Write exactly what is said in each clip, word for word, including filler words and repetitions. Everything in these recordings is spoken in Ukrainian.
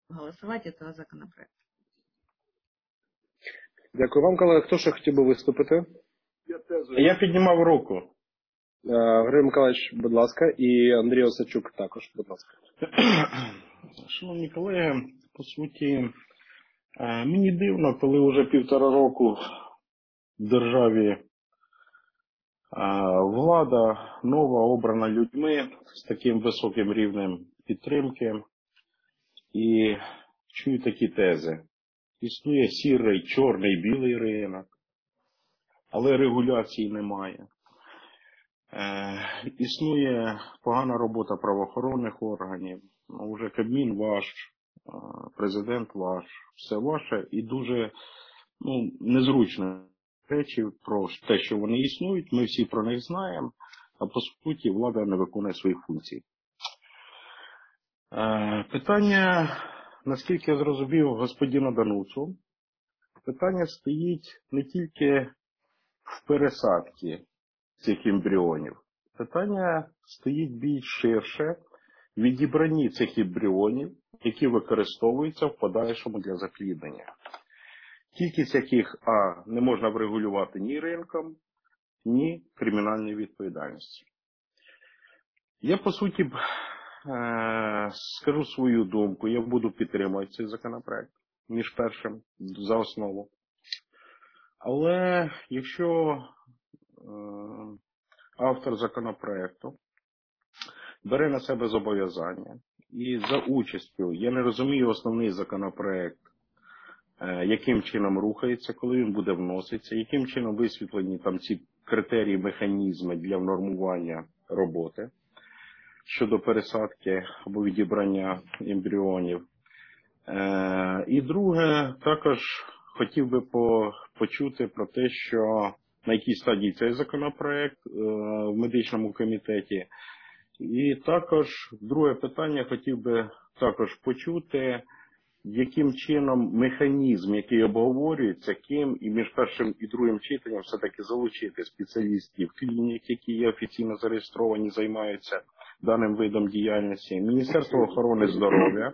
голосовать этого законопроекта. Дякую вам, колеги. Хто ще хотів би виступити? Я, тезу. Я піднімав руку. Григорій Миколаївич, будь ласка, і Андрій Осадчук також, будь ласка. Шановні колеги, по суті, мені дивно, коли вже півтора року в державі влада нова, обрана людьми з таким високим рівнем підтримки, і чую такі тези. Існує сірий, чорний, білий ринок, але регуляції немає. Е, існує погана робота правоохоронних органів, ну, вже Кабмін ваш, президент ваш, все ваше, і дуже ну, незручні речі про те, що вони існують, ми всі про них знаємо, а по суті влада не виконує своїх функцій. Е, питання, наскільки я зрозумів господина Дануцу, питання стоїть не тільки в пересадці цих ембріонів. Питання стоїть більш ширше в відібранні цих ембріонів, які використовуються в подальшому для запліднення. Кількість яких, а, не можна врегулювати ні ринком, ні кримінальною відповідальністю. Я, по суті, е- скажу свою думку, я буду підтримувати цей законопроект між першим за основу. Але якщо автор законопроекту бере на себе зобов'язання і за участю, я не розумію основний законопроект, яким чином рухається, коли він буде вноситися, яким чином висвітлені там ці критерії, механізми для внормування роботи щодо пересадки або відібрання ембріонів. І друге, також хотів би почути про те, що на якій стадії цей законопроект в медичному комітеті. І також, друге питання, хотів би також почути, яким чином механізм, який обговорюється, ким і між першим і другим читанням все-таки залучити спеціалістів клінік, які є офіційно зареєстровані, займаються даним видом діяльності, Міністерство охорони здоров'я,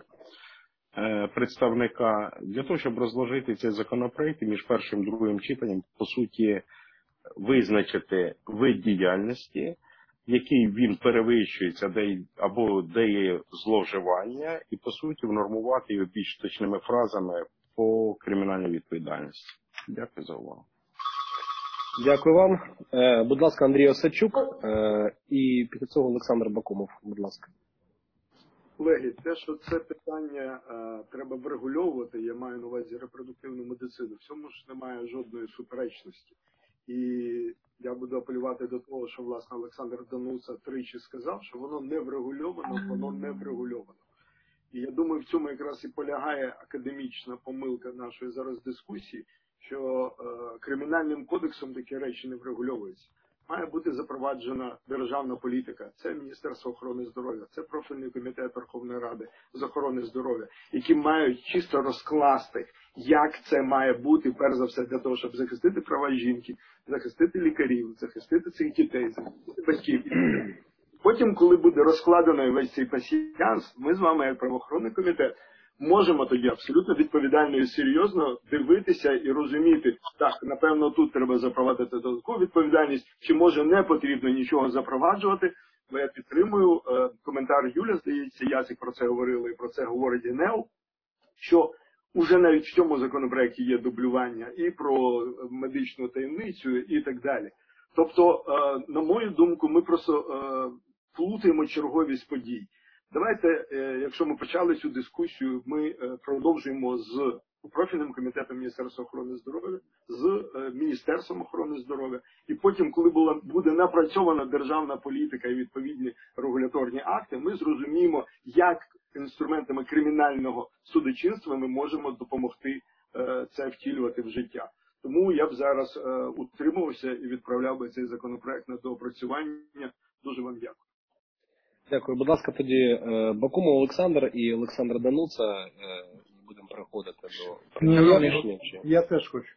представника, для того, щоб розложити цей законопроект і між першим і другим читанням, по суті, визначити вид діяльності, який він перевищується, де, або де є зловживання, і, по суті, внормувати його більш точними фразами по кримінальній відповідальності. Дякую за увагу. Дякую вам. Е, будь ласка, Андрій Осадчук, е, і після цього Олександр Бакумов, будь ласка. Колеги, те, що це питання е, треба врегульовувати, я маю на увазі репродуктивну медицину, в цьому ж немає жодної суперечності. І я буду апелювати до того, що, власне, Олександр Дануца тричі сказав, що воно не врегульовано, воно не врегульовано. І я думаю, в цьому якраз і полягає академічна помилка нашої зараз дискусії, що е, кримінальним кодексом такі речі не врегульовуються. Має бути запроваджена державна політика. Це Міністерство охорони здоров'я, це профільний комітет Верховної Ради з охорони здоров'я, які мають чисто розкласти, як це має бути, перш за все, для того, щоб захистити права жінки, захистити лікарів, захистити цих дітей, захистити батьків. Потім, коли буде розкладено весь цей пасіянс, ми з вами, як правоохоронний комітет, можемо тоді абсолютно відповідально і серйозно дивитися і розуміти, так, напевно, тут треба запровадити додаткову відповідальність, чи може не потрібно нічого запроваджувати, бо я підтримую е, коментар Юля, здається, Ясик про це говорили, і про це говорить ГНЕУ, що уже навіть в цьому законопроекті є дублювання і про медичну таємницю і так далі. Тобто, е, на мою думку, ми просто е, плутаємо черговість подій. Давайте, якщо ми почали цю дискусію, ми продовжуємо з профільним комітетом Міністерства охорони здоров'я, з Міністерством охорони здоров'я. І потім, коли була, буде напрацьована державна політика і відповідні регуляторні акти, ми зрозуміємо, як інструментами кримінального судочинства ми можемо допомогти це втілювати в життя. Тому я б зараз утримувався і відправляв би цей законопроект на доопрацювання. Дуже вам дякую. Дякую. Будь ласка, тоді Бакумов Олександр і Олександр Дануца. Будемо переходити до рішення. Я теж хочу.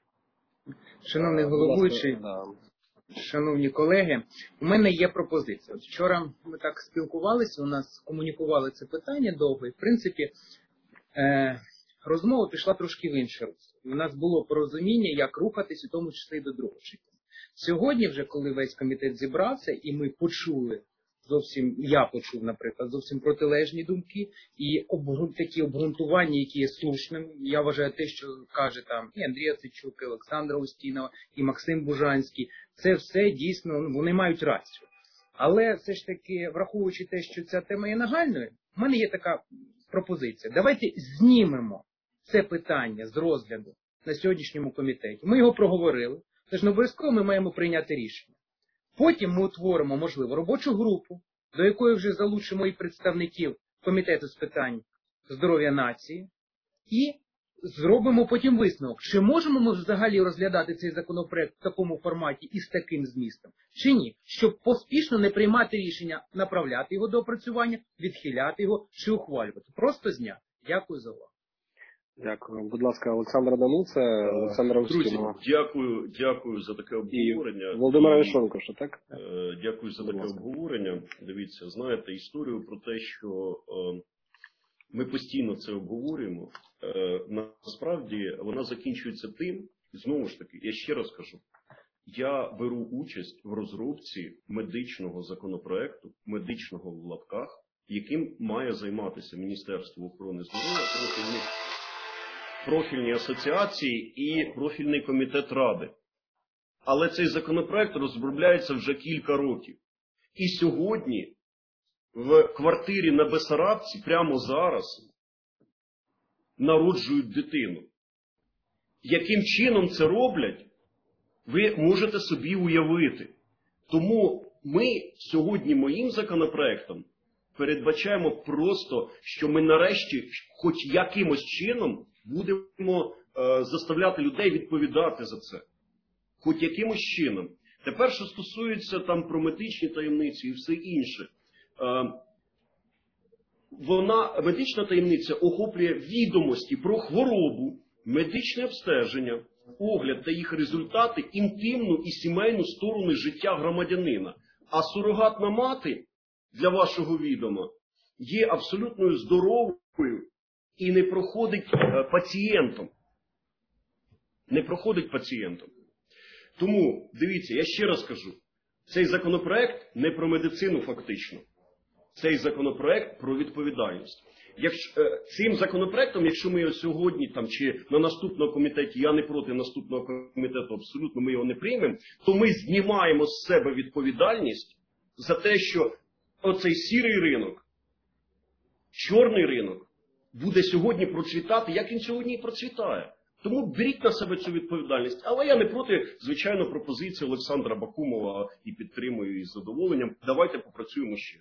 Шановний а, головуючий, да. шановні колеги, у мене є пропозиція. Вчора ми так спілкувалися, у нас комунікували це питання довго, і в принципі е, розмова пішла трошки в інше русло. У нас було порозуміння, як рухатись, у тому числі до другого читання. Сьогодні вже, коли весь комітет зібрався, і ми почули, зовсім, я почув, наприклад, зовсім протилежні думки, і обгрун, такі обґрунтування, які є слушними. Я вважаю те, що каже там і Андрій Осадчук, і Олександра Устінова, і Максим Бужанський, це все дійсно, вони мають рацію. Але все ж таки, враховуючи те, що ця тема є нагальною, в мене є така пропозиція. Давайте знімемо це питання з розгляду на сьогоднішньому комітеті. Ми його проговорили, тож не обов'язково ми маємо прийняти рішення. Потім ми утворимо, можливо, робочу групу, до якої вже залучимо і представників Комітету з питань здоров'я нації, і зробимо потім висновок, чи можемо ми взагалі розглядати цей законопроект в такому форматі і з таким змістом, чи ні, щоб поспішно не приймати рішення направляти його до опрацювання, відхиляти його чи ухвалювати. Просто зняти. Дякую за увагу. Дякую. Будь ласка, Олександра Дануца, Олександра Устінова. Друзі, дякую, дякую за таке обговорення. І Володимир Арешонков, що так? Е, Дякую за таке обговорення. Дивіться, знаєте історію про те, що е, ми постійно це обговорюємо. Е, насправді вона закінчується тим, знову ж таки, я ще раз кажу, я беру участь в розробці медичного законопроекту, медичного в лапках, яким має займатися Міністерство охорони здоров'я, профільні, профільні асоціації і профільний комітет Ради. Але цей законопроект розробляється вже кілька років. І сьогодні в квартирі на Бесарабці прямо зараз народжують дитину. Яким чином це роблять, ви можете собі уявити. Тому ми сьогодні моїм законопроектом передбачаємо просто, що ми нарешті хоч якимось чином будемо е, заставляти людей відповідати за це. Хоч якимось чином. Тепер, що стосується там про медичні таємниці і все інше. Е, вона, медична таємниця охоплює відомості про хворобу, медичне обстеження, огляд та їх результати, інтимну і сімейну сторону життя громадянина. А сурогатна мати, для вашого відома, є абсолютно здоровою і не проходить е, пацієнтом. Не проходить пацієнтом. Тому, дивіться, я ще раз кажу, цей законопроект не про медицину фактично. Цей законопроект про відповідальність. Якщо, е, цим законопроектом, якщо ми його сьогодні там, чи на наступному комітеті, я не проти наступного комітету, абсолютно ми його не приймемо, то ми знімаємо з себе відповідальність за те, що оцей сірий ринок, чорний ринок, буде сьогодні процвітати, як він сьогодні і процвітає. Тому беріть на себе цю відповідальність. Але я не проти, звичайно, пропозиції Олександра Бакумова і підтримую із задоволенням. Давайте попрацюємо ще.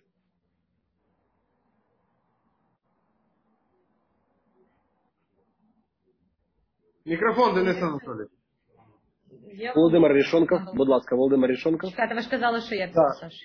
Мікрофон, Денис Анатолійович. Володимир Арешонков, будь ласка, Володимир Арешонков. Чекайте, ви ж казали, що я Так. Саш.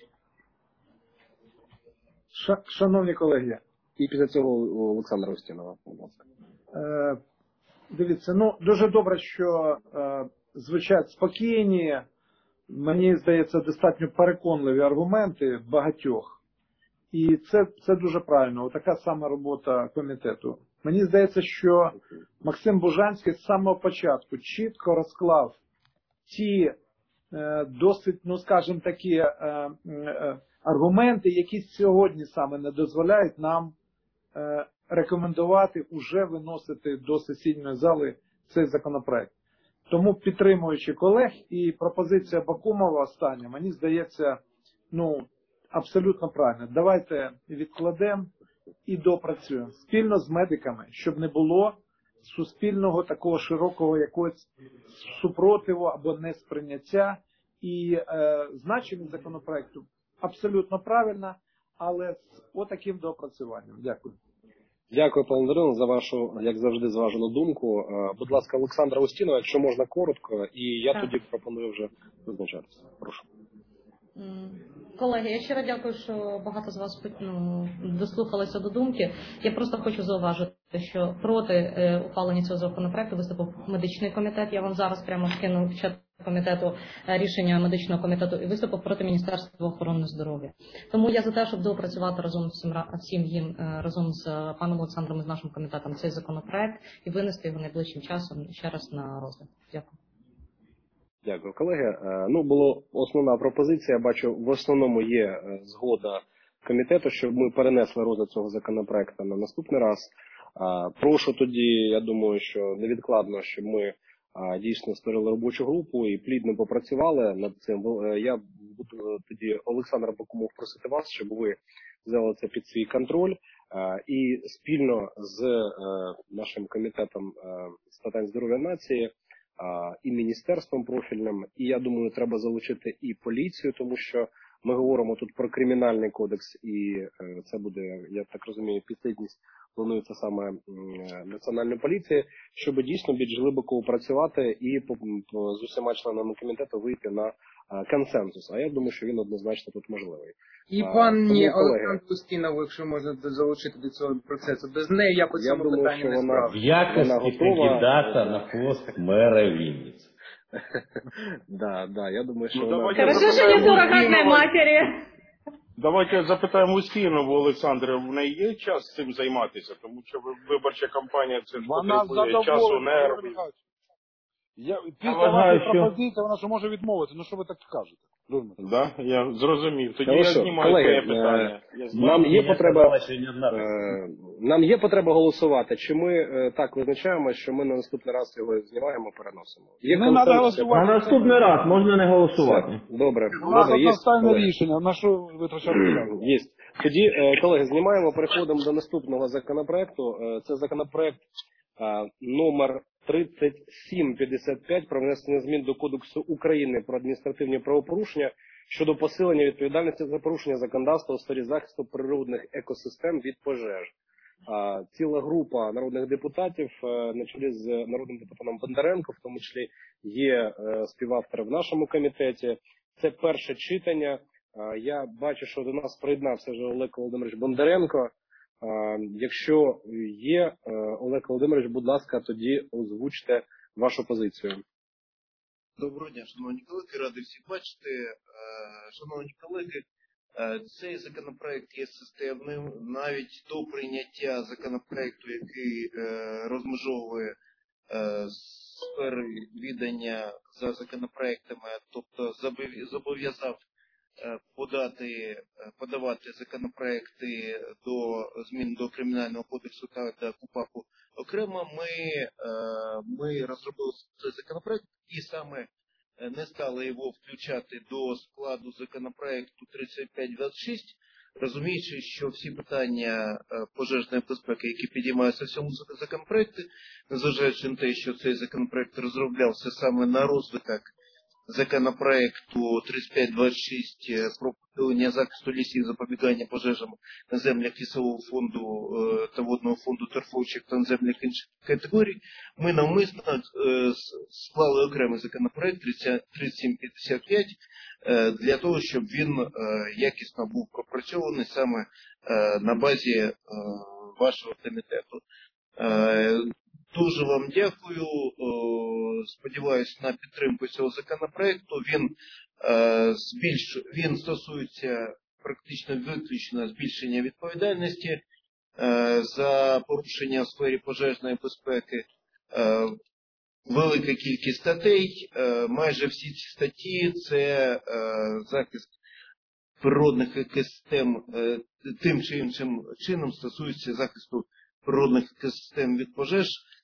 Ша- Шановні колеги, І після цього Олександра Устінова, будь ласка. е, дивіться, ну дуже добре, що е, звучать спокійні, мені здається, достатньо переконливі аргументи багатьох. І це, це дуже правильно, отака сама робота комітету. Мені здається, що Максим Бужанський з самого початку чітко розклав ті е, досить, ну скажімо такі, е, е, аргументи, які сьогодні саме не дозволяють нам е, рекомендувати уже виносити до сесійної зали цей законопроект. Тому, підтримуючи колег, і пропозиція Бакумова остання, мені здається, ну, абсолютно правильно. Давайте відкладемо і допрацюємо спільно з медиками, щоб не було суспільного такого широкого якогось супротиву або несприйняття. І е, значення законопроекту абсолютно правильно, але з отаким доопрацюванням. Дякую. Дякую, пане Андрію, за вашу, як завжди, зважену думку. Е, Будь ласка, Олександра Устінова, якщо можна коротко, і я Так. тоді пропоную вже визначатися. Прошу. М, Колеги, я щиро дякую, що багато з вас ну, дослухалися до думки. Я просто хочу зауважити, що проти е, ухвалення цього законопроекту виступив медичний комітет. Я вам зараз прямо скину в чат комітету, рішення медичного комітету і виступив проти Міністерства охорони здоров'я. Тому я за те, щоб доопрацювати разом всім, всім їм, разом з паном Олександром і з нашим комітетом цей законопроект і винести його найближчим часом ще раз на розгляд. Дякую. Дякую, колеги. Ну, була основна пропозиція. Я бачу, в основному є згода комітету, щоб ми перенесли розгляд цього законопроекту на наступний раз. Прошу тоді, я думаю, що невідкладно, щоб ми дійсно створили робочу групу і плідно попрацювали над цим. Я буду тоді Олександра Бакумов просити вас, щоб ви взяли це під свій контроль і спільно з нашим комітетом з питань здоров'я нації і міністерством профільним, і я думаю, треба залучити і поліцію, тому що ми говоримо тут про кримінальний кодекс, і це буде, я так розумію, підслідність планується саме Національної поліції, щоб дійсно більш глибоко працювати і з усіма членами комітету вийти на консенсус. А я думаю, що він однозначно тут можливий. І пані Олександр Устінов, якщо можна залучити до цього процесу, без неї я по цьому питанню не справлю. В якості кандидата на пост мера Вінниці. Да, да, я думаю, що Ну, вона... давайте Хорошо, що не суррогатной матері. Давайте запитаємо Устінову, Олександре, в неї є час цим займатися? Тому що виборча кампанія це Вона потребує часу, нервів. Я, після вважаю, вашої що- пропозиції вона ж може відмовити. Ну що ви так кажете? Людмила? Да? Я зрозумів. Тоді Хорошо. я знімаю Колеги, своє питання. Я знімаю. Нам є Мені потреба, сказали, що не одна е, нам є потреба голосувати. Чи ми е, так визначаємо, що ми на наступний раз його знімаємо, переносимо? Є Не консенсус? треба голосувати. На наступний раз можна не голосувати. Все. Добре, У нас добре, є. одностайне колеги. рішення. На що витрачати час? Є. Тоді, е, колеги, знімаємо, переходимо до наступного законопроекту. Е, Це законопроект е, номер тридцять сім п'ятдесят п'ять про внесення змін до Кодексу України про адміністративні правопорушення щодо посилення відповідальності за порушення законодавства у сфері захисту природних екосистем від пожеж. А, ціла група народних депутатів, е, на чолі з народним депутатом Бондаренко, в тому числі є е, співавтори в нашому комітеті. Це перше читання. А, я бачу, що до нас приєднався вже Олег Володимирович Бондаренко. А, якщо є, е, Олег Володимирович, будь ласка, тоді озвучте вашу позицію. Доброго дня, шановні колеги, радий всіх бачити. Е, Шановні колеги, е, цей законопроект є системним. Навіть до прийняття законопроекту, який е, розмежовує е, сфери відання за законопроектами, тобто забов- зобов'язав е, подати, е, подавати законопроекти до змін до Кримінального кодексу та до КУпАПу окремо, ми, е, ми розробили цей законопроект і саме не стали його включати до складу законопроекту тридцять п'ять двадцять шість, розуміючи, що всі питання пожежної безпеки, які підіймаються в цьому законопроекті, незважаючи на те, що цей законопроект розроблявся саме на розвиток законопроекту тридцять п'ять двадцять шість про посилення захисту лісів, запобігання пожежам на землях лісового фонду та водного фонду торфовчих та на землях інших категорій, ми навмисно склали окремий законопроект тридцять сім п'ятдесят п'ять для того, щоб він якісно був пропрацьований саме на базі вашого комітету. Дуже вам дякую. Сподіваюся на підтримку цього законопроекту. Він, збільш... Він стосується практично виключно збільшення відповідальності за порушення в сфері пожежної безпеки. Велика кількість статей. Майже всі ці статті – це захист природних екосистем, тим чи іншим чином стосується захисту природних екосистем від пожеж.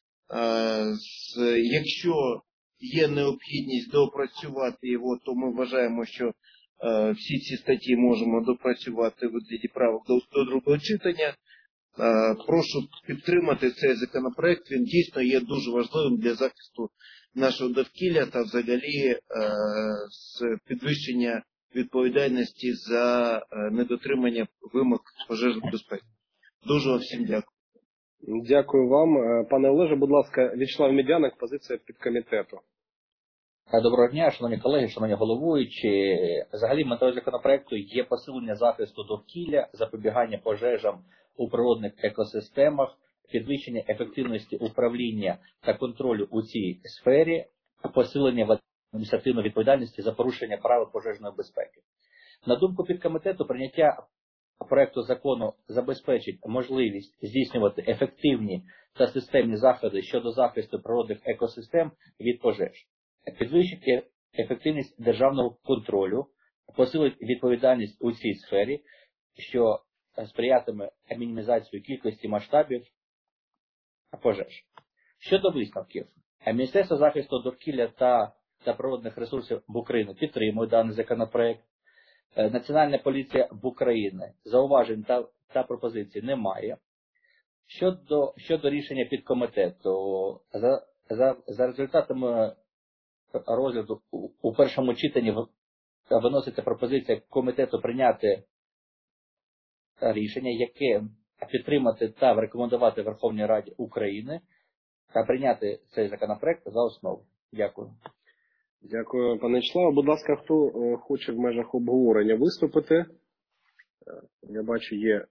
Якщо є необхідність допрацювати його, то ми вважаємо, що всі ці статті можемо допрацювати в вигляді правок до, до другого читання. Прошу підтримати цей законопроект, він дійсно є дуже важливим для захисту нашого довкілля та взагалі з підвищення відповідальності за недотримання вимог пожежної безпеки. Дуже вам всім дякую. Дякую вам. Пане Олеже, будь ласка, В'ячеслав Медяник, позиція підкомітету. Доброго дня, шановні колеги, шановні головуючі. Взагалі метою законопроекту є посилення захисту довкілля, запобігання пожежам у природних екосистемах, підвищення ефективності управління та контролю у цій сфері, посилення адміністративної відповідальності за порушення правил пожежної безпеки. На думку підкомітету, прийняття проекту закону забезпечить можливість здійснювати ефективні та системні заходи щодо захисту природних екосистем від пожеж, підвищить ефективність державного контролю, посилить відповідальність у цій сфері, що сприятиме мінімізації кількості масштабів пожеж. Щодо висновків, Міністерство захисту довкілля та, та природних ресурсів в Україні підтримує даний законопроект. Національна поліція в Україні зауважень та, та пропозицій немає. Щодо, щодо рішення підкомітету, за, за, за результатами розгляду у, у першому читанні виноситься пропозиція комітету прийняти рішення, яке підтримати та рекомендувати Верховній Раді України та прийняти цей законопроект за основу. Дякую. Дякую, пане Вячеславе. Будь ласка, хто хоче в межах обговорення виступити? Я бачу, є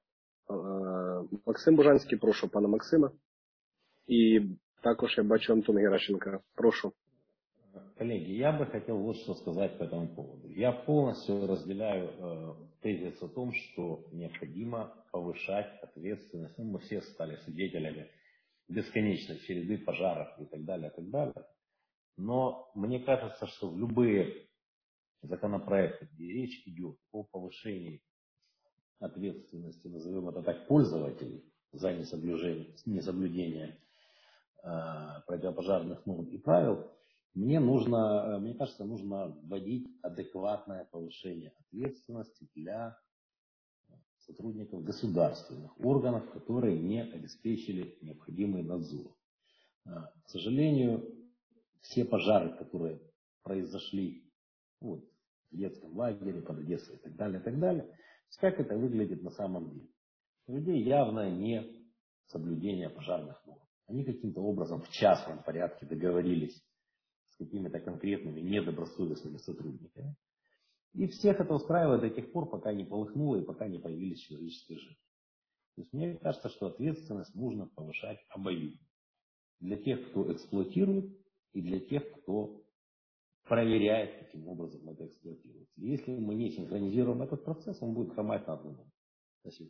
Максим Бужанський. Прошу, пана Максима. І також я бачу Антон Геращенко. Прошу. Коллеги, я бы хотел вот что сказать по этому поводу. Я полностью разделяю э, тезис о том, что необходимо повышать ответственность. Ну, мы все стали свидетелями бесконечной череды пожаров и так далее, и так далее. Но мне кажется, что в любые законопроекты, где речь идет о повышении ответственности, назовем это так, пользователей за несоблюдение, несоблюдение э, противопожарных норм и правил, мне нужно, мне кажется, нужно вводить адекватное повышение ответственности для сотрудников государственных органов, которые не обеспечили необходимый надзор. К сожалению, все пожары, которые произошли вот, в детском лагере, под Одессой и так далее, и так далее, как это выглядит на самом деле? У людей явно не соблюдение пожарных норм. Они каким-то образом в частном порядке договорились с какими-то конкретными недобросовестными сотрудниками. И всех это устраивает до тех пор, пока не полыхнуло и пока не появились человеческие жертвы. То есть мне кажется, что ответственность нужно повышать обоюдно. Для тех, кто эксплуатирует, и для тех, кто проверяет, каким образом это эксплуатируется. Если мы не синхронизируем этот процесс, он будет хромать на одном. Спасибо.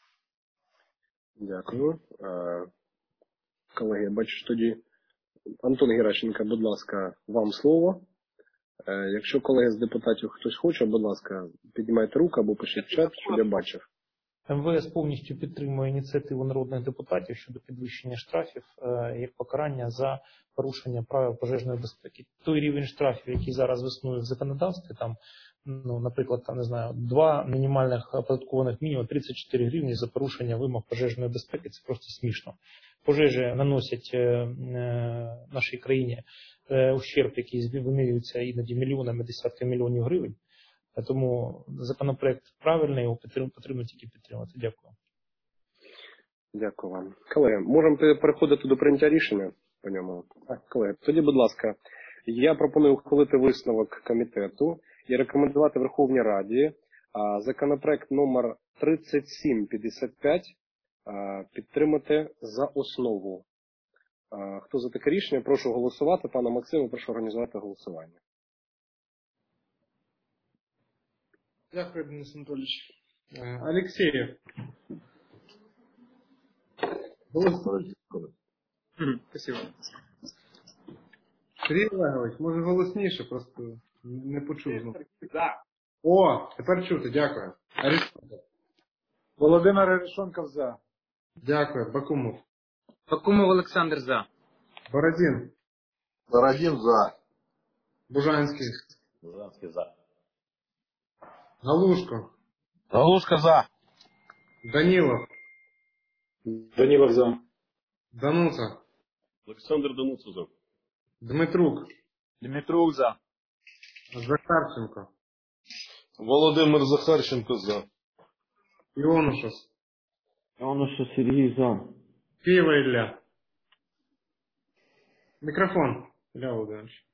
Дякую. Колеги, я бачу, що тоді Антон Геращенко, будь ласка, вам слово. Якщо колеги з депутатів хтось хоче, будь ласка, піднімайте руку або пишіть в чат, щоб я бачив. МВС повністю підтримує ініціативу народних депутатів щодо підвищення штрафів як покарання за порушення правил пожежної безпеки. Той рівень штрафів, який зараз існує в законодавстві, там, ну, наприклад, там, не знаю, два мінімальних оподаткованих мінімум тридцять чотири гривні за порушення вимог пожежної безпеки, це просто смішно. Пожежі наносять е, нашій країні е, ущерб, який вимірюється іноді мільйонами, десятками мільйонів гривень. Тому законопроект правильний, його потрібно тільки підтримати. Дякую. Дякую вам. Колеги, можемо переходити до прийняття рішення по ньому? Так, колеги, тоді, будь ласка, я пропоную ухвалити висновок комітету і рекомендувати Верховній Раді а, законопроект номер тридцять сім п'ятдесят п'ять а, підтримати за основу. А, хто за таке рішення? Прошу голосувати. Пана Максима, прошу організувати голосування. Дякую, Денис Анатольевич. Алексеев. Голосуй. Спасибо. Сергій Олегович, може голосніше, просто не почув. О, тепер чути, дякую. Арешонков. Володимир Арешонков за. Дякую. Бакумов. Бакумов Олександр за. Бородін. Бородін за. Бужанський. Бужанський за. Галушко. Галушко за. Данилов. Данилов за. Дануца. Олександр Дануца за. Дмитрук. Дмитрук за. Захарченко. Володимир Захарченко за. Іонушас. Іонушас Сергій за. Києва Ілля. Микрофон, Ілля Володимирович.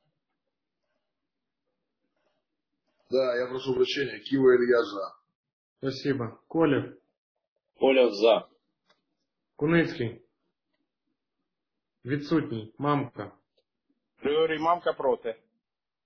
Да, я прошу прощения. Кива Илья за. Спасибо. Колев. Колев за. Куницький. Відсутній. Мамка. Григорій Мамка проти.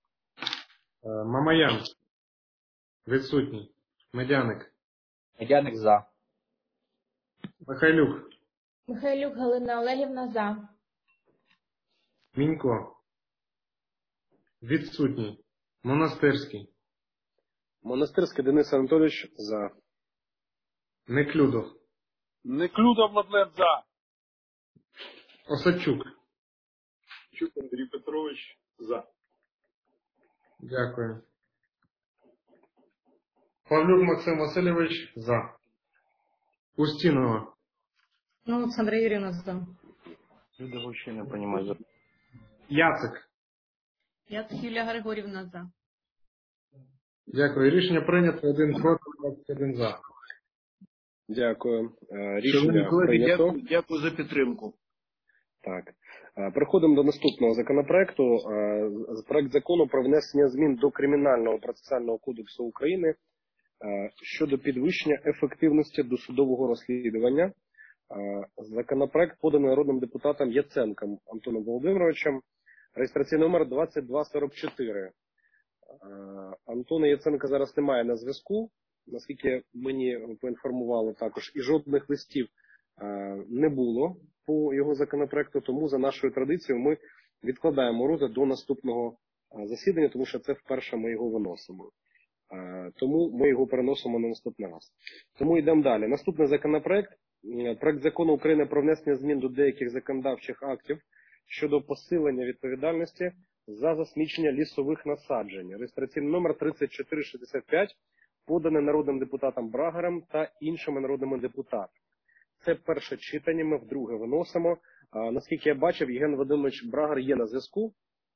Мамаян. Відсутній. Медяник. Медяник за. Михайлюк. Михайлюк Галина Олегівна за. Мінько. Відсутній. Монастирський. Монастирський Денис Анатолійович за. Неклюдов. Неклюдов Владлен за. Осадчук. Чук Андрій Петрович за. Дякую. Павлюк Максим Васильович за. Устінова. Ну, Олександра Юріївна за. Люди вообще не понимают. Яцик. Яцик Юлія Григорівна за. Дякую. Рішення прийнято. Один проти, двадцять один за. Дякую. Е, Шановні Рішення колеги, прийнято. дякую, дякую за підтримку. Так. Е, Переходимо до наступного законопроекту. Е, з- Проект закону про внесення змін до Кримінального процесуального кодексу України е, щодо підвищення ефективності досудового розслідування. Е, Законопроект поданий народним депутатом Яценком Антоном Володимировичем. Реєстраційний номер двадцять два сорок чотири. Е, Антона Яценка зараз немає на зв'язку. Наскільки мені поінформували також, і жодних листів е, не було по його законопроекту, тому за нашою традицією ми відкладаємо розгляд до наступного е, засідання, тому що це вперше ми його виносимо. Е, Тому ми його переносимо на наступний раз. Тому йдемо далі. Наступний законопроект. е, Проект закону України про внесення змін до деяких законодавчих актів щодо посилення відповідальності за засмічення лісових насаджень. Реєстраційний номер тридцять чотири шістдесят п'ять, поданий народним депутатом Брагарем та іншими народними депутатами. Це перше читання, ми вдруге виносимо. А, наскільки я бачив, Євген Вадимович Брагар є на зв'язку.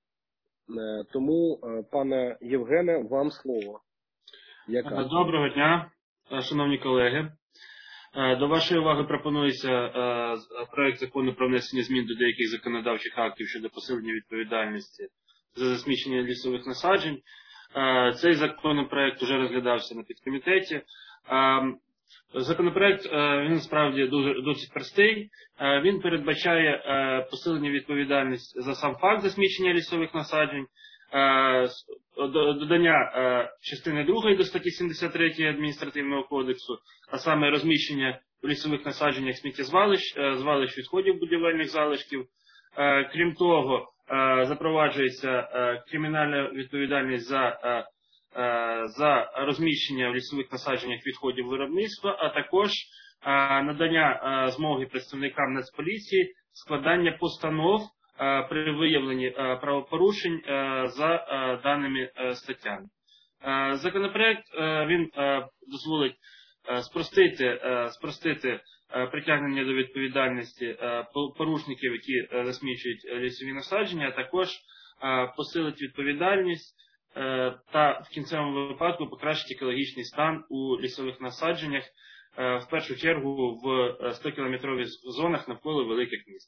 Е, Тому, е, пане Євгене, вам слово. Яка? Доброго дня, шановні колеги. Е, До вашої уваги пропонується е, з- проект закону про внесення змін до деяких законодавчих актів щодо посилення відповідальності за засмічення лісових насаджень. Е, Цей законопроект вже розглядався на підкомітеті. Е, Законопроект, е, він справді дуже досить простий. Е, Він передбачає е, посилення відповідальності за сам факт засмічення лісових насаджень, е, с- до- додання е, частини другої до статті сімдесят три Адміністративного кодексу, а саме розміщення у лісових насадженнях сміттєзвалищ, е, звалищ відходів будівельних залишків. Е, Крім того, е, запроваджується е, кримінальна відповідальність за, е, е, за розміщення в лісових насадженнях відходів виробництва, а також е, надання е, змоги представникам Нацполіції складання постанов е, при виявленні е, правопорушень е, за е, даними е, статтями. Е, Законопроект е, він е, дозволить е, спростити, е, спростити е, притягнення до відповідальності е, по- порушників, які е, засмічують е, лісові насадження, а також е, посилить відповідальність е, та в кінцевому випадку покращить екологічний стан у лісових насадженнях, е, в першу чергу в е, сто-кілометрових зонах навколо великих міст.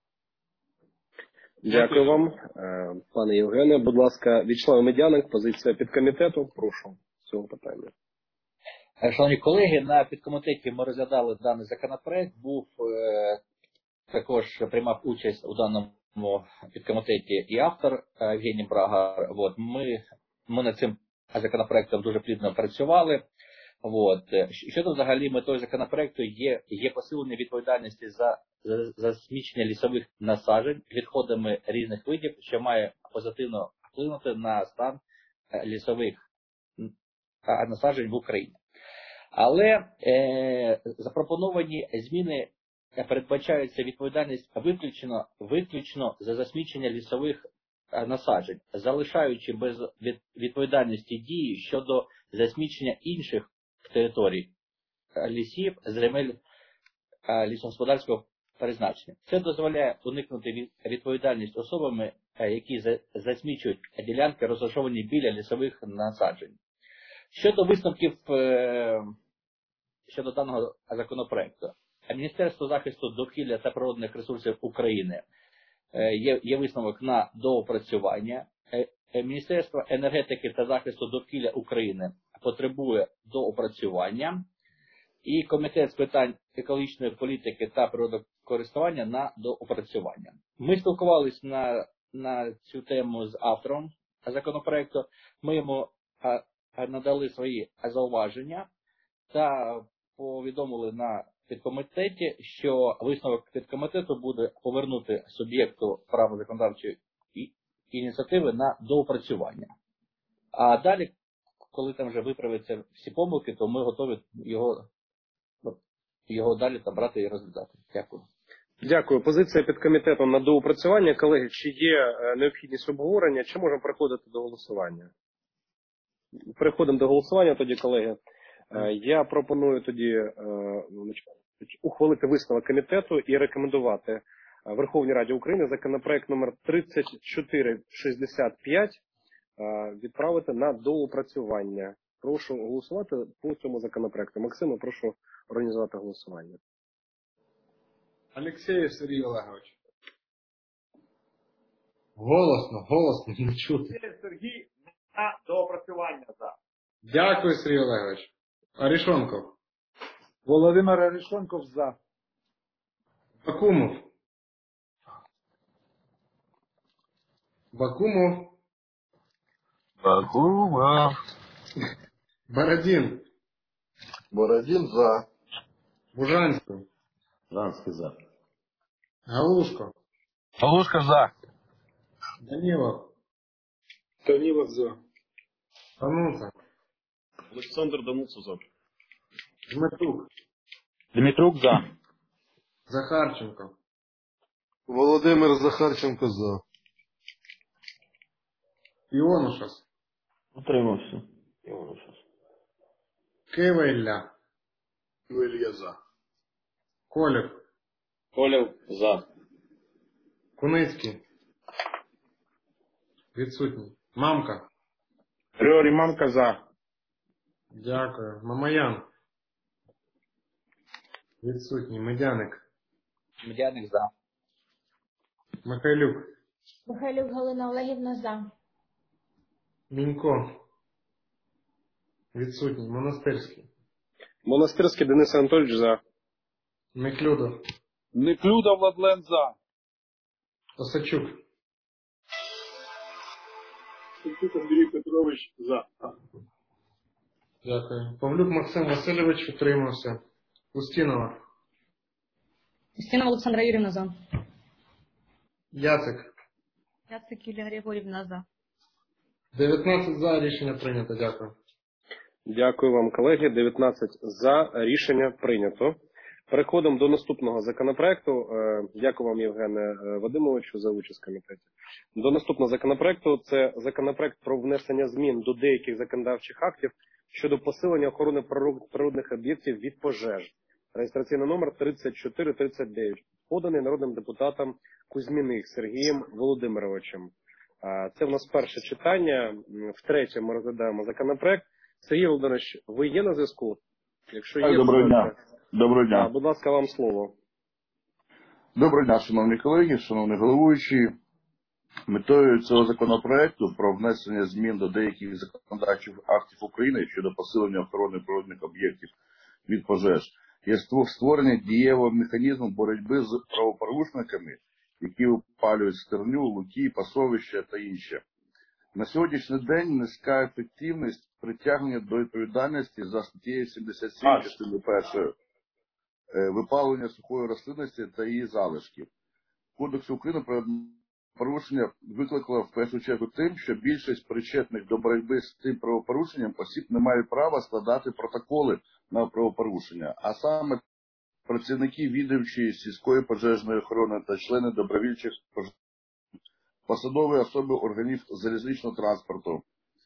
Дякую вам, е, пане Євгене. Будь ласка, В'ячеслав Медяник, позиція підкомітету. Прошу з цього питання. Е, Шановні колеги, на підкомітеті ми розглядали даний законопроект, був е, також приймав участь у даному підкомітеті і автор е, Євгеній Брагар. От, ми, ми над цим законопроектом дуже плідно працювали. От. Е, Щодо взагалі метою законопроекту є, є посилення відповідальності за, за, за засмічення лісових насаджень відходами різних видів, що має позитивно вплинути на стан е, лісових м, насаджень в Україні. Але е, запропоновані зміни передбачаються відповідальність виключно, виключно за засмічення лісових е, насаджень, залишаючи без від, відповідальності дії щодо засмічення інших територій е, лісів, земель е, лісогосподарського призначення. Це дозволяє уникнути від, відповідальність особами, е, які за, засмічують ділянки, розташовані біля лісових насаджень. Щодо висновків е, щодо даного законопроекту, Міністерство захисту довкілля та природних ресурсів України е, є, є висновок на доопрацювання. Е, е, Міністерство енергетики та захисту довкілля України потребує доопрацювання. І Комітет з питань екологічної політики та природокористування на доопрацювання. Ми спілкувалися на, на цю тему з автором законопроекту. Ми йому надали свої зауваження та повідомили на підкомітеті, що висновок підкомітету буде повернути суб'єкту права законодавчої ініціативи на доопрацювання. А далі, коли там вже виправляться всі помилки, то ми готові його, його далі там брати і розглядати. Дякую. Дякую. Позиція підкомітету на доопрацювання. Колеги, чи є необхідність обговорення, чи можемо переходити до голосування? Переходимо до голосування тоді, колеги. Я пропоную тоді ухвалити висновок комітету і рекомендувати Верховній Раді України законопроект номер тридцять чотири шістдесят п'ять відправити на доопрацювання. Прошу голосувати по цьому законопроекту. Максиме, прошу організувати голосування. Алексєєв Сергій Олегович. Голосно, голосно, не чути. Сергій на доопрацювання за. Дякую, Сергій Олегович. Арешонков. Володимир Арешонков за. Бакумов. Бакумов. Бакумов. Бородин. Бородин за. Бужанський. Бужанський за. Галушко. Галушко за. Данилов. Данилов за. Тануца. Олександр Дануца за. Дмитрук. Дмитрук за. Захарченко. Володимир Захарченко за. Іонушас. Утримався. Іонушас. Кива Ілля. Кива Ілля за. Колєв. Колєв за. Куницький. Відсутній. Мамка. Григорій Мамка за. Дякую. Мамаян. Відсутній. Медяник. Медяник за. Михайлюк. Михайлюк Галина Олегівна за. Мінько. Відсутній. Монастирський. Монастирський Денис Анатольович за. Неклюдов. Неклюдов Владлен за. Осачук. Осачук Андрій Петрович за. Дякую. Павлюк Максим Васильович утримався. Устінова. Устінова Олександра Юрівна за. Яцик. Яцик Юлія Григорівна за. дев'ятнадцять за. Рішення прийнято. Дякую. Дякую вам, колеги. дев'ятнадцять за. Рішення прийнято. Переходимо до наступного законопроекту. Дякую вам, Євгене Вадимовичу, за участь в комітеті. До наступного законопроекту. Це законопроект про внесення змін до деяких законодавчих актів щодо посилення охорони природних об'єктів від пожеж. Реєстраційний номер тридцять чотири тридцять дев'ять. Поданий народним депутатом Кузьміних Сергієм Володимировичем. Це в нас перше читання. Втретє ми розглядаємо законопроект. Сергій Володимирович, ви є на зв'язку? Якщо є, доброго дня. Доброго дня. А, будь ласка, вам слово. Доброго дня, шановні колеги, шановні головуючі. Метою цього законопроекту про внесення змін до деяких законодавчих актів України щодо посилення охорони природних об'єктів від пожеж є створення дієвого механізму боротьби з правопорушниками, які опалюють стерню, луки, пасовища та інше. На сьогоднішній день низька ефективність притягнення до відповідальності за статтею сімдесят сім частини першої випалення сухої рослинності та її залишків. Кодекс України про порушення викликало в першу чергу тим, що більшість причетних до боротьби з тим правопорушенням осіб не мають права складати протоколи на правопорушення, а саме працівники відомчої сільської пожежної охорони та члени добровільчих пожежних, посадові особи органів залізничного транспорту,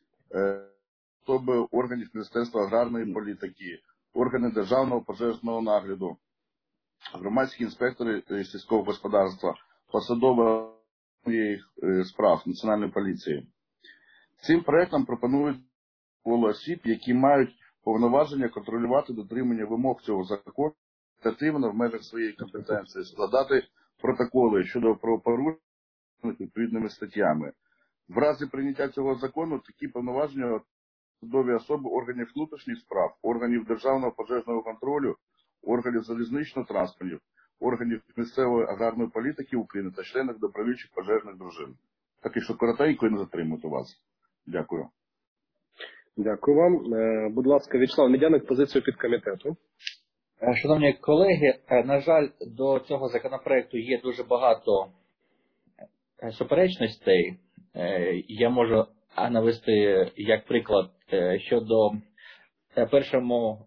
особи органів Міністерства аграрної політики, органи державного пожежного нагляду, громадські інспектори сільського господарства, посадові справ Національної поліції. Цим проектом пропонують коло осіб, які мають повноваження контролювати дотримання вимог цього закону, оперативно в межах своєї компетенції складати протоколи щодо правопорушень відповідними статтями. В разі прийняття цього закону такі повноваження посадові особи органів внутрішніх справ, органів державного пожежного контролю, органів залізничного транспорту, органів місцевої аграрної політики України та членів добровільчих пожежних дружин. Так і що коротенько і не затримувати вас. Дякую. Дякую вам. Е, Будь ласка, В'ячеслав Медяник, позицію підкомітету. Шановні колеги, на жаль, до цього законопроекту є дуже багато суперечностей. Я можу навести як приклад щодо першого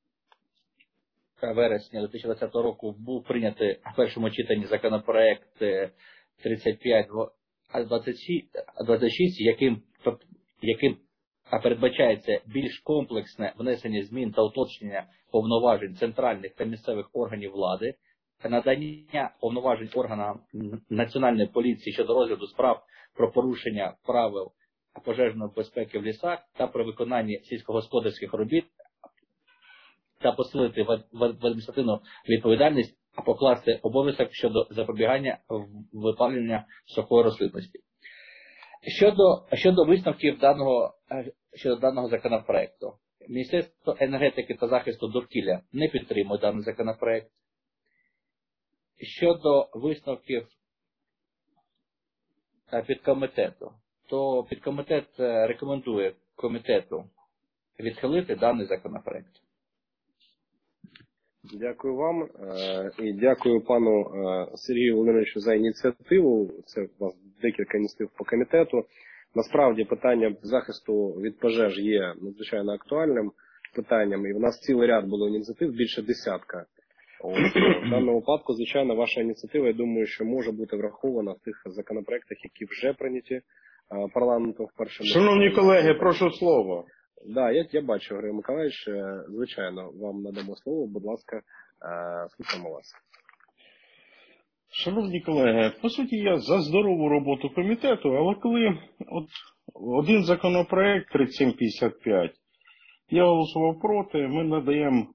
вересня дві тисячі двадцятого року був прийнятий в першому читанні законопроект тридцять п'ять двадцять шість, яким, яким передбачається більш комплексне внесення змін та уточнення повноважень центральних та місцевих органів влади, надання повноважень органам Національної поліції щодо розгляду справ про порушення правил пожежної безпеки в лісах та при виконанні сільськогосподарських робіт та посилити в адміністративну відповідальність, а покласти обов'язок щодо запобігання випалення сухої рослинності. Щодо, щодо висновків даного, щодо даного законопроекту, Міністерство енергетики та захисту довкілля не підтримує даний законопроект. Щодо висновків підкомітету, то підкомітет рекомендує комітету відхилити даний законопроект. Дякую вам і дякую пану Сергію Володимировичу за ініціативу. Це у вас декілька ініціатив по комітету. Насправді питання захисту від пожеж є надзвичайно актуальним питанням, і в нас цілий ряд було ініціатив, більше десятка. Ось, в даному випадку, звичайно, ваша ініціатива, я думаю, що може бути врахована в тих законопроектах, які вже прийняті парламентом в першому. Шановні колеги, прошу слово. Так, да, я, я бачу, Григорій Миколаївич, звичайно, вам надамо слово, будь ласка, слухаємо вас. Шановні колеги, по суті, я за здорову роботу комітету, але коли от один законопроект тридцять сім п'ятдесят п'ять, я голосував проти, ми надаємо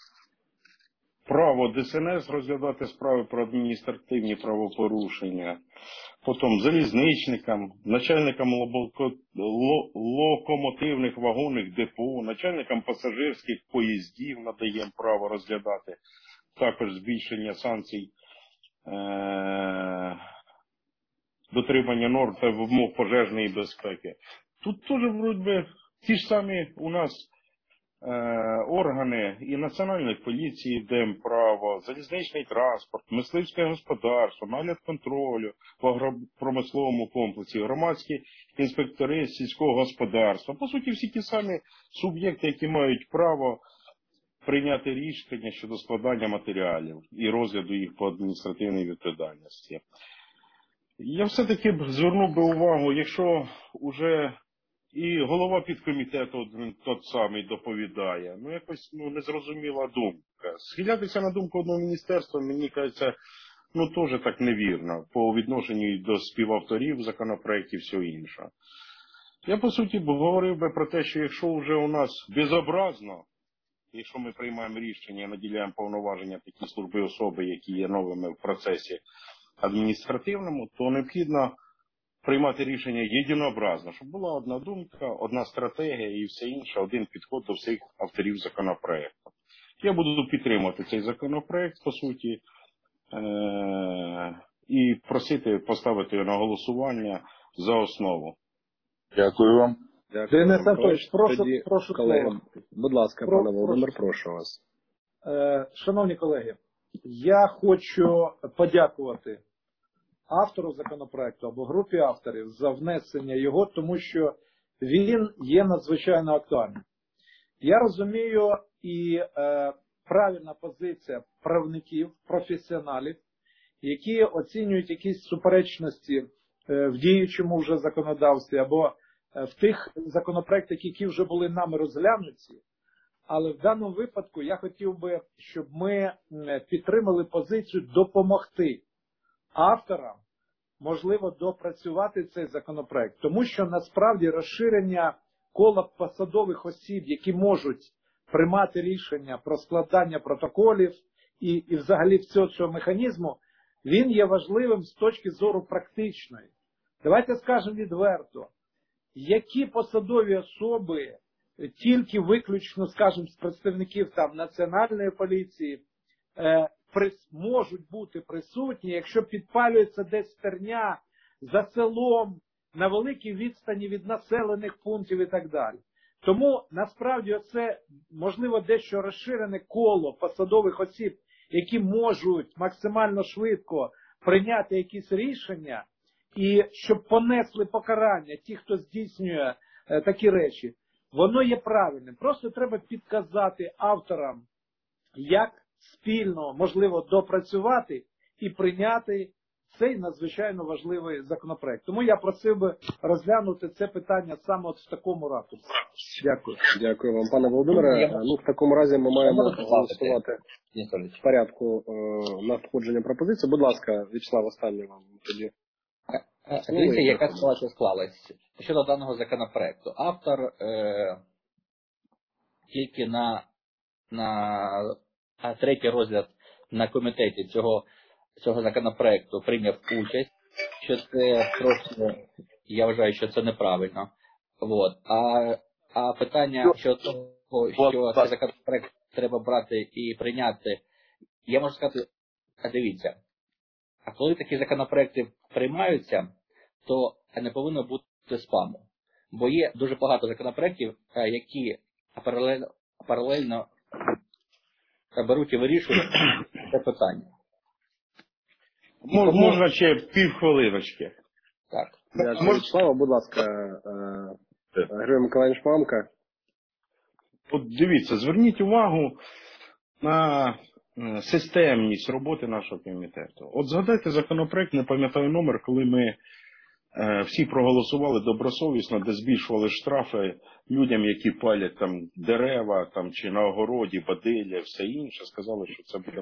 право Де Ес Ен Ес розглядати справи про адміністративні правопорушення, потім залізничникам, начальникам локомотивних вагонних депо, начальникам пасажирських поїздів надаємо право розглядати, також збільшення санкцій, е- дотримання норм та вимог пожежної безпеки. Тут теж, вроді, ті ж самі у нас органи і Національної поліції даємо право, залізничний транспорт, мисливське господарство, нагляд контролю в агропромисловому комплексі, громадські інспектори сільського господарства. По суті, всі ті самі суб'єкти, які мають право прийняти рішення щодо складання матеріалів і розгляду їх по адміністративній відповідальності. Я все-таки б звернув би увагу, якщо вже і голова підкомітету тот самий доповідає, ну якось ну, незрозуміла думка. Схилятися на думку одного міністерства, мені кажеться, ну теж так невірно, по відношенню до співавторів законопроєктів і все інше. Я, по суті, говорив би про те, що якщо вже у нас безобразно, якщо ми приймаємо рішення і наділяємо повноваження такі служби особи, які є новими в процесі адміністративному, то необхідно приймати рішення єдинообразно, щоб була одна думка, одна стратегія і все інше, один підход до всіх авторів законопроекту. Я буду підтримувати цей законопроект, по суті, е- і просити поставити його на голосування за основу. Дякую вам. Дякую. Денис Анатолійович, прошу, Тоді, прошу колеги, слово. будь ласка, Про, пане Володимир, прошу. прошу вас. Е, шановні колеги, я хочу подякувати автору законопроекту або групі авторів за внесення його, тому що він є надзвичайно актуальним. Я розумію і е, правильна позиція правників, професіоналів, які оцінюють якісь суперечності е, в діючому вже законодавстві або е, в тих законопроектах, які вже були нами розглянуті. Але в даному випадку я хотів би, щоб ми підтримали позицію допомогти авторам, можливо, допрацювати цей законопроект. Тому що насправді розширення кола посадових осіб, які можуть приймати рішення про складання протоколів і, і взагалі всього цього механізму, він є важливим з точки зору практичної. Давайте скажемо відверто, які посадові особи тільки виключно, скажімо, з представників там Національної поліції е, прис, можуть бути присутні, якщо підпалюється десь стерня за селом, на великій відстані від населених пунктів і так далі. Тому, насправді, це, можливо, дещо розширене коло посадових осіб, які можуть максимально швидко прийняти якісь рішення, і щоб понесли покарання ті, хто здійснює е, такі речі, воно є правильним. Просто треба підказати авторам, як спільно, можливо, допрацювати і прийняти цей надзвичайно важливий законопроект. Тому я просив би розглянути це питання саме от в такому ракурсі. Дякую. Дякую вам, пане Володимире. Ну, в такому разі ми маємо голосувати в порядку е, надходження пропозиції. Будь ласка, Вячеслав, останнє вам тоді. Дивіться, яка ситуація склалась щодо даного законопроекту. Автор е, тільки на, на третій розгляд на комітеті цього, цього законопроекту прийняв участь, що це просто, я вважаю, що це неправильно. Вот. А, а питання щодо того, що цей законопроект треба брати і прийняти, я можу сказати, дивіться, а коли такі законопроекти приймаються, то не повинно бути спаму. Бо є дуже багато законопроєктів, які паралельно, паралельно беруть і вирішують це питання. Мож, можна ще півхвилиночки. Так. Дякую, Вячеслава. Будь ласка, Григорій Миколаївич Мамка. От дивіться, зверніть увагу на системність роботи нашого комітету. От згадайте законопроект, не пам'ятаю номер, коли ми е, всі проголосували добросовісно, де збільшували штрафи людям, які палять там дерева, там, чи на огороді, бадилля, все інше. Сказали, що це буде,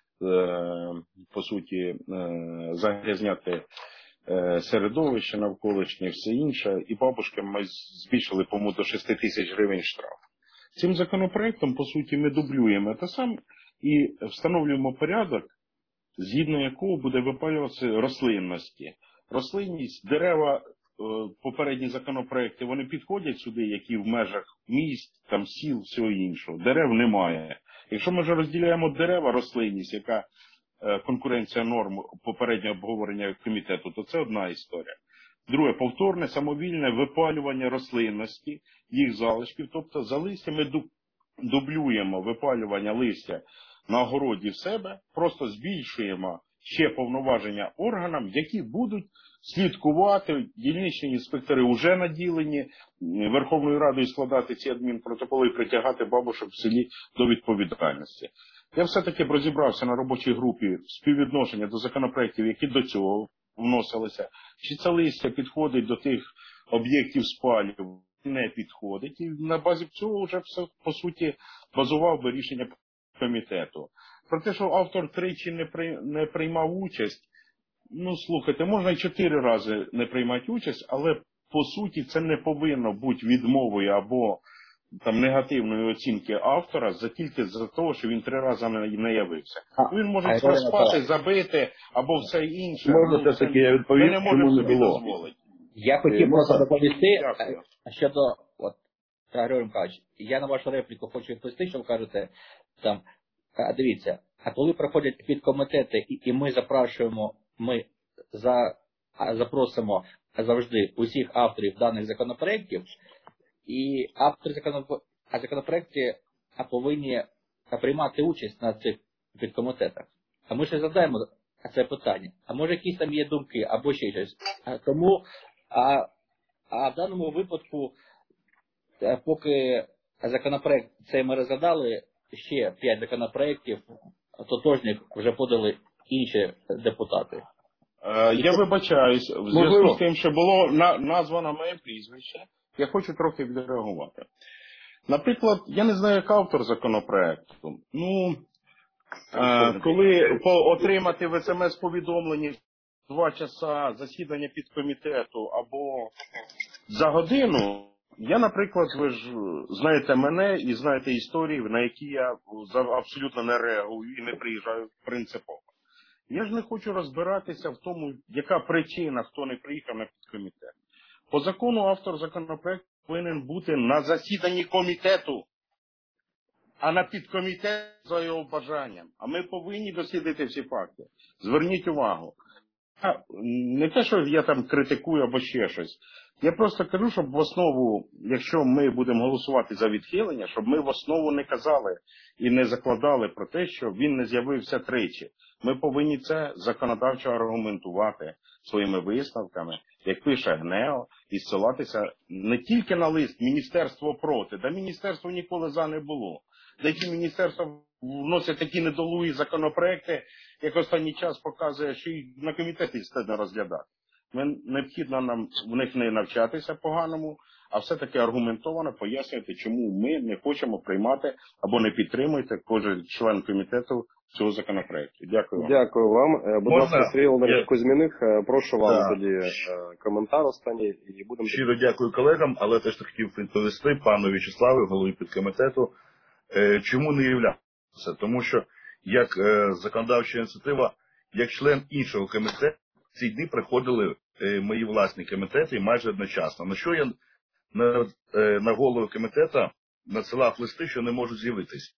е, по суті, е, загрязняти е, середовище навколишнє, все інше. І бабушкам ми збільшили, по-моєму, до шести тисяч гривень штраф. Цим законопроектом, по суті, ми дублюємо те саме і встановлюємо порядок, згідно якого буде випалюватися рослинності. Рослинність, дерева, попередні законопроекти, вони підходять сюди, які в межах міст, там сіл, всього іншого. Дерев немає. Якщо ми вже розділяємо дерева, рослинність, яка конкуренція норм попереднього обговорення комітету, то це одна історія. Друге, повторне самовільне випалювання рослинності, їх залишків, тобто за листя ми дублюємо випалювання листя на огороді в себе, просто збільшуємо ще повноваження органам, які будуть слідкувати, дільничні інспектори вже наділені Верховною Радою складати ці адмінпротоколи і притягати бабушок в селі до відповідальності. Я все-таки розібрався на робочій групі співвідношення до законопроєктів, які до цього вносилися. Чи це листя підходить до тих об'єктів спалювання, не підходить. І на базі цього вже все, по суті, базував би рішення комітету. Про те, що автор тричі не, при, не приймав участь, ну, слухайте, можна і чотири рази не приймати участь, але, по суті, це не повинно бути відмовою або там негативної оцінки автора за тільки за того, що він три рази не, не явився. А, він може проспати, забити або все інше. Можна все-таки я відповім, чому не було. Дозволити. Я хотів просто доповісти щодо, от, Григорій Миколаївич, я на вашу репліку хочу відповісти, що ви кажете, там, дивіться, а коли проходять підкомітети, і, і ми запрошуємо, ми за, запросимо завжди усіх авторів даних законопроєктів, і автори законопроєктів повинні приймати участь на цих підкомітетах. А ми ще задаємо це питання. А може якісь там є думки, або ще щось. Тому, а, а в даному випадку, поки законопроект цей ми розглядали, ще п'ять законопроєктів тотожних вже подали інші депутати. Е, я вибачаюсь, в зв'язку з тим, що було на, названо моє прізвище, я хочу трохи відреагувати. Наприклад, я не знаю, як автор законопроекту. Ну, е, коли по, отримати в смс-повідомленні два часа засідання підкомітету або за годину, я, наприклад, ви ж знаєте мене і знаєте історії, на які я абсолютно не реагую і не приїжджаю принципово. Я ж не хочу розбиратися в тому, яка причина, хто не приїхав на підкомітет. По закону автор законопроекту повинен бути на засіданні комітету, а на підкомітет за його бажанням. А ми повинні дослідити всі факти. Зверніть увагу. Не те, що я там критикую або ще щось. Я просто кажу, щоб в основу, якщо ми будемо голосувати за відхилення, щоб ми в основу не казали і не закладали про те, що він не з'явився тричі. Ми повинні це законодавчо аргументувати своїми висновками, як пише ГНЕО, і ссилатися не тільки на лист «Міністерство проти», да міністерство ніколи за не було. Деякі міністерства вносять такі недолугі законопроекти, як останній час показує, що і на комітеті стидно розглядати. Ми, необхідно нам в них не навчатися поганому, а все-таки аргументовано пояснювати, чому ми не хочемо приймати або не підтримуєте кожен член комітету цього законопроекту. Дякую вам. Дякую вам. Будь ласка, Сергій Володимирович Кузьміних, прошу вам Да. тоді коментар останній. І будемо... Щиро дякую колегам, але теж хотів відповісти пану В'ячеславу, голові підкомітету, чому не являвся. Тому що як законодавча ініціатива, як член іншого комітету, ці дні приходили мої власні комітети майже одночасно. На що я на, на голову комітету надсилав листи, що не можуть з'явитись,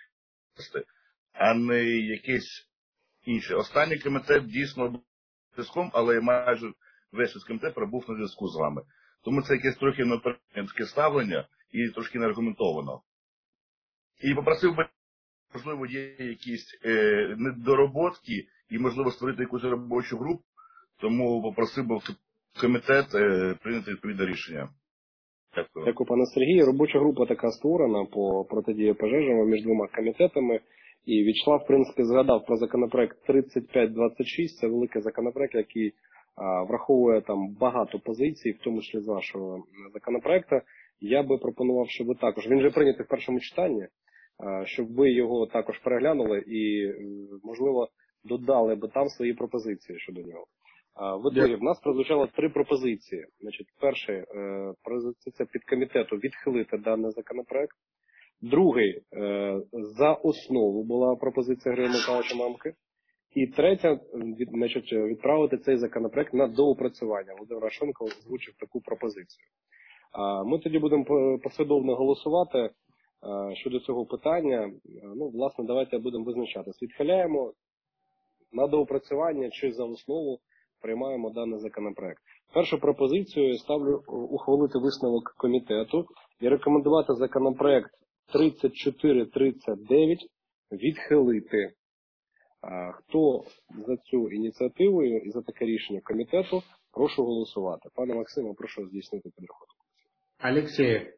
а не якийсь інший. Останній комітет дійсно був зв'язком, але майже весь комітет пробув на зв'язку з вами. Тому це якесь трохи таке ставлення і трошки неаргументовано. І попросив би, можливо, є якісь е, недороботки і, можливо, створити якусь робочу групу, тому попросив би комітет е, прийняти відповідне рішення. Дякую. Дякую, пане Сергію. Робоча група така створена по протидії пожежам між двома комітетами. І В'ячеслав, в принципі, згадав про законопроект тридцять п'ять двадцять шість. Це великий законопроект, який а, враховує там багато позицій, в тому числі з вашого законопроекту. Я би пропонував, щоб ви також, він вже прийнятий в першому читанні, а, щоб ви його також переглянули і, можливо, додали би там свої пропозиції щодо нього. В ітогі в нас прозвучало три пропозиції. Значить, перша пропозиція підкомітету відхилити даний законопроект. Другий за основу була пропозиція Григорія Михайловича Мамки. І третя, від, значить, відправити цей законопроект на доопрацювання. Володимир Арешонков озвучив таку пропозицію. Ми тоді будемо послідовно голосувати щодо цього питання. Ну, власне, давайте будемо визначатись. Відхиляємо на доопрацювання чи за основу приймаємо даний законопроект. Першу пропозицію ставлю ухвалити висновок комітету і рекомендувати законопроект тридцять чотири тридцять дев'ять відхилити. Хто за цю ініціативу і за таке рішення комітету, прошу голосувати. Пане Максиме, прошу здійснити підрахунок. Алексеєв.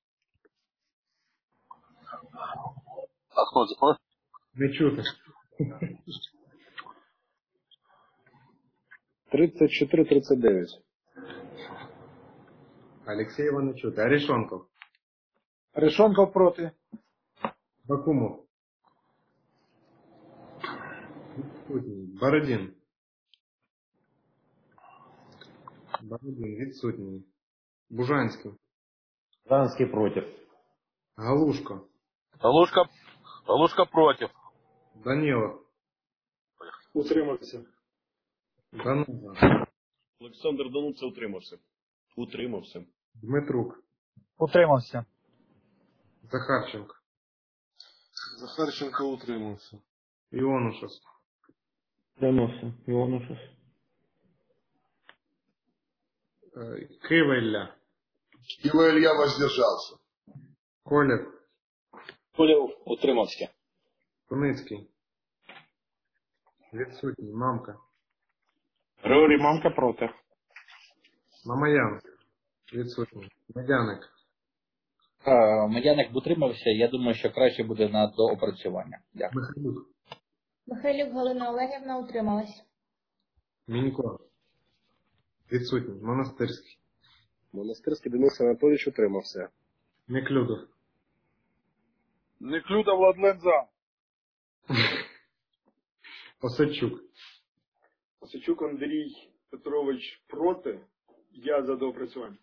А хто це? Не чути. тридцять чотири тридцять дев'ять. Алексеєва не чути. Арешонков. Арешонков проти. Бакумов. Бородин. Бородин відсутній. Бужанський. Бужанський проти. Галушко. Галушка, Галушка проти. Данилов. Утримався. Данилов. Олександр Дануца утримався. Утримався. Дмитрук. Утримався. Захарченко. Захарченко утримався. Іонушас. Утримався. Іонушас. Кивелля. Кивелля воздержався. Колєв. Колєв утримався. Куницький. Відсутній. Мамка. Григорій Мамка проти. Мамаян. Відсутній. Медяник. Медяник утримався. Я думаю, що краще буде на доопрацювання. Дякую. Михайлюк. Михайлюк Галина Олегівна утрималась. Мінько. Відсутній. Монастирський. Монастирський Денис Анатолійович утримався. Неклюдов. Неклюда Владлен за. Осадчук. Осадчук Андрій Петрович проти. Я за доопрацювання.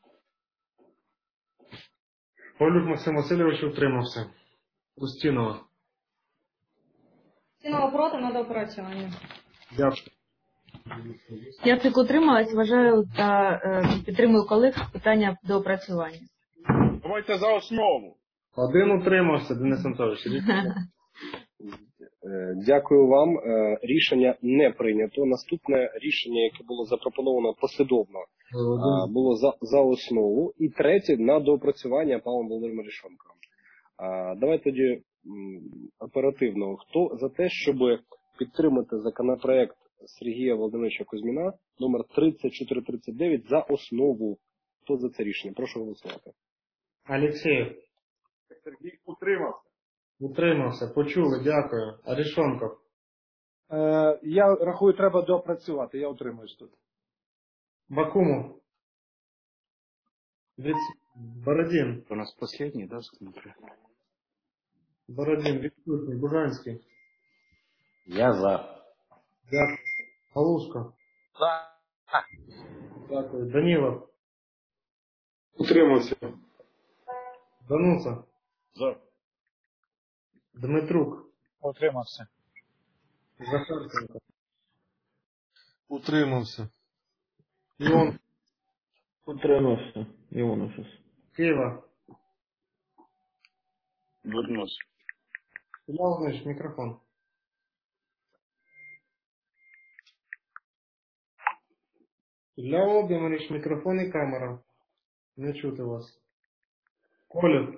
Полюк Максим Васильович утримався. Устінова. Устінова проти на доопрацювання. Дякую. Яцик утрималась, вважаю та е, підтримую колег з питання доопрацювання. Давайте за основу. Один утримався, Денис Анатолійович. Е, Дякую вам. Е, Рішення не прийнято. Наступне рішення, яке було запропоновано послідовно, е, було за, за основу. І третє на доопрацювання Павлом Володимиром Арешонковим. Е, Давайте тоді м, оперативно. Хто за те, щоб підтримати законопроект Сергія Володимировича Кузьміна номер тридцять чотири тридцять дев'ять за основу? Хто за це рішення? Прошу голосувати. Алексеєв. Сергій утримався. Утримався. Почули. Дякую. Арешонков. Е, я рахую, треба доопрацювати. Я утримуюсь тут. Бакумов. Від... Бородин. У нас останній, да, законопроект? Бородин. Відсутній. Бужанський. Я за. Дякую. Галушко. За. Дякую. Данілов. Утримався. Дануца. За. Дмитрук. Утримався. Захарченко. Утримався. Іон. Утримався. Іонушас. Києва. Вернусь. Ілля Володимирович, мікрофон. Ілля Володимирович, мікрофон і камера. Не чути вас. Колів.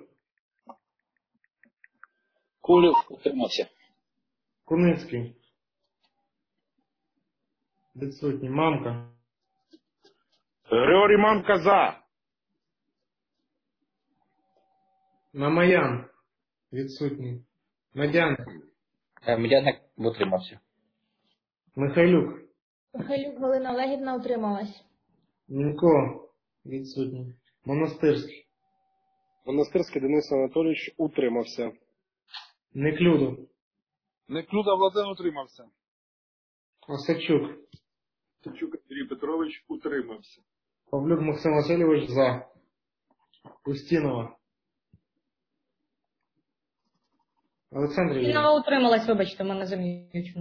Колів утримався. Куницький. Відсутній. Мамка. Григорій Мамка за. Намаян. Відсутній. Медяник. Медяник утримався. Михайлюк. Михайлюк Галина Олегівна утрималась. Мінько. Відсутній. Монастирський. Монастирський Денис Анатолійович утримався. Неклюдов. Неклюда Владимир утримався. Осадчук. Осадчук Андрій Петрович утримався. Павлюк Максим Васильович за. Устінова. Олександр Юрійович. Устінова утрималась, вибачте, в мене замінюючи.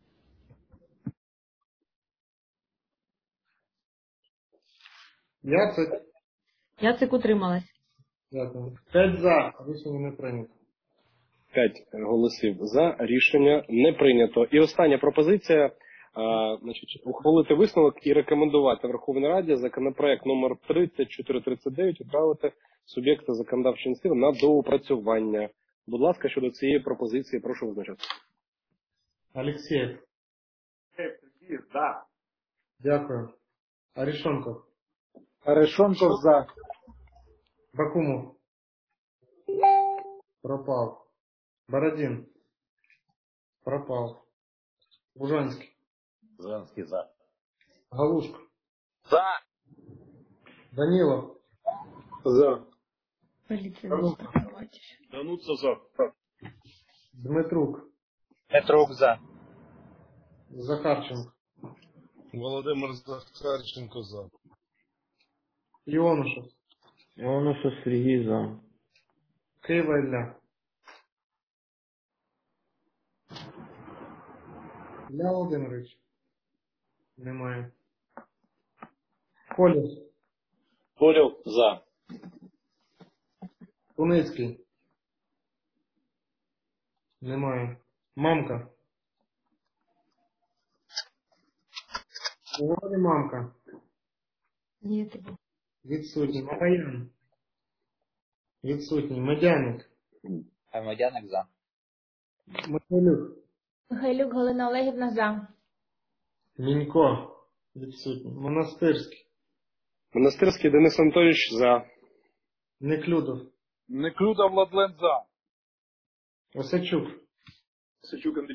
Яцик. Яцик утрималась. Дякую. П'ять за. Рішення не прийнято. П'ять голосів за. Рішення не прийнято. І остання пропозиція. А, значить, ухвалити висновок і рекомендувати Верховній Раді законопроект номер тридцять чотири тридцять дев'ять відправити суб'єкти законодавчої ініціативи на доопрацювання. Будь ласка, щодо цієї пропозиції, прошу визначатися. Алексєєв. Сергій за. Дякую. Арешонков. Арешонков за. Бакумов. Пропав. Бородин. Пропав. Бужанський. Бужанський за. Галушко. За. Данілов. За. Дануца. Дануца за. Дмитрук. Петрук за. Захарченко. Володимир Захарченко за. Іонушев. Іонушас Сергій за. Києва Ілля. Ілля Володимирович. Немає. Колів. Колів за. Куницький. Немає. Мамка. Говори, мамка. Ні. Відсутній. Мамаян. Відсутній. Медяник. Медяник за. Михайлюк. Михайлюк Галина Олегівна за. Мінько. Відсутній. Монастирський. Монастирський Денис Анатолійович за. Неклюдов. Неклюда Владлен за. Осадчук. Осадчук Андрій